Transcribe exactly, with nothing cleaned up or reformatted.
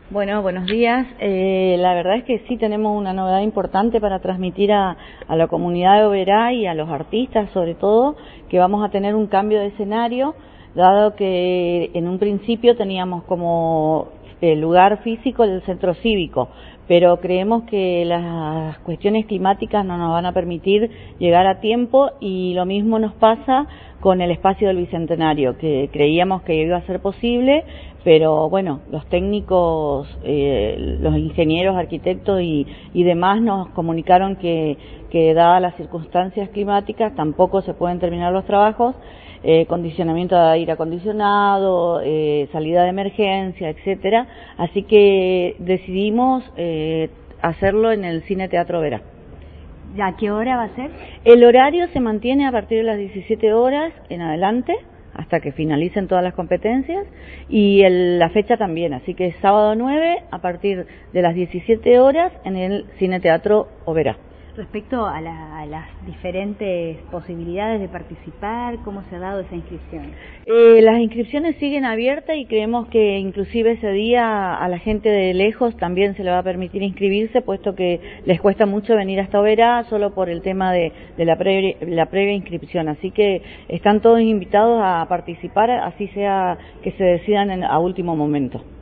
Bueno, buenos días. Eh, la verdad es que sí tenemos una novedad importante para transmitir a, a la comunidad de Oberá y a los artistas, sobre todo, que vamos a tener un cambio de escenario, dado que en un principio teníamos como el lugar físico el centro cívico, pero creemos que las cuestiones climáticas no nos van a permitir llegar a tiempo, y lo mismo nos pasa con el espacio del Bicentenario, que creíamos que iba a ser posible, pero bueno, los técnicos, eh, los ingenieros, arquitectos y, y demás nos comunicaron que, que dadas las circunstancias climáticas tampoco se pueden terminar los trabajos, eh, condicionamiento de aire acondicionado, eh, salida de emergencia, etcétera. Así que decidimos eh, hacerlo en el Cine Teatro Oberá. ¿A qué hora va a ser? El horario se mantiene a partir de las diecisiete horas en adelante, hasta que finalicen todas las competencias, y el, la fecha también, así que es sábado nueve a partir de las diecisiete horas en el Cine Teatro Oberá. Respecto a, la, a las diferentes posibilidades de participar, ¿cómo se ha dado esa inscripción? Eh, las inscripciones siguen abiertas y creemos que inclusive ese día a la gente de lejos también se le va a permitir inscribirse, puesto que les cuesta mucho venir hasta Oberá solo por el tema de, de la, previa, la previa inscripción. Así que están todos invitados a participar, así sea que se decidan en, a último momento.